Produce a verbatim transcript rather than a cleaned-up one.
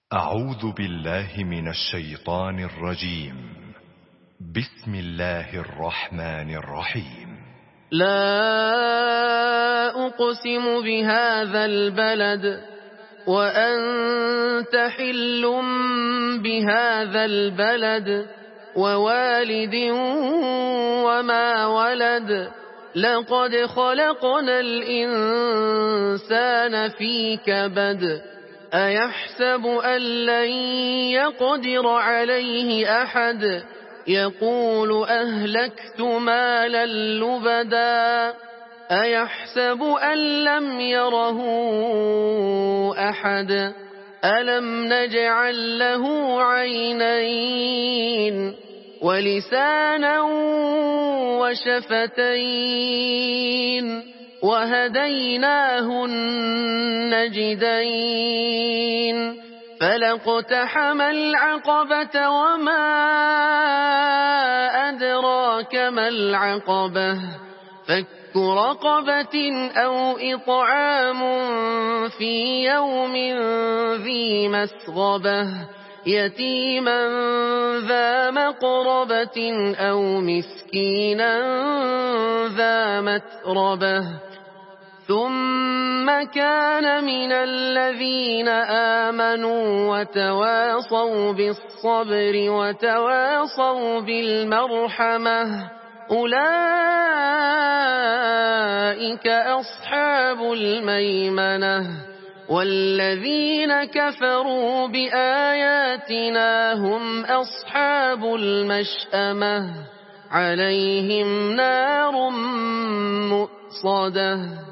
أعوذ بالله من الشيطان الرجيم. بسم الله الرحمن الرحيم. لا أقسم بهذا البلد وأنت حل بهذا البلد ووالد وما ولد لقد خلقنا الإنسان في كبد أيحسب أن لن يقدر عليه أحد يقول أهلكت مالا لبدا أيحسب أن لم يره أحد ألم نجعل له عينين ولسانا وشفتين وهديناه النجدين فلاقتحم العقبة وما أدراك ما العقبة فك رقبة أو إطعام في يوم ذي مسغبة يتيما ذا مقربة أو مسكينا ذا متربة ثم كان من الذين آمنوا وتواصوا بالصبر وتواصوا بالمرحمة أولئك أصحاب الميمنة والذين كفروا بآياتنا هم أصحاب المشأمة عليهم نار مؤصدة.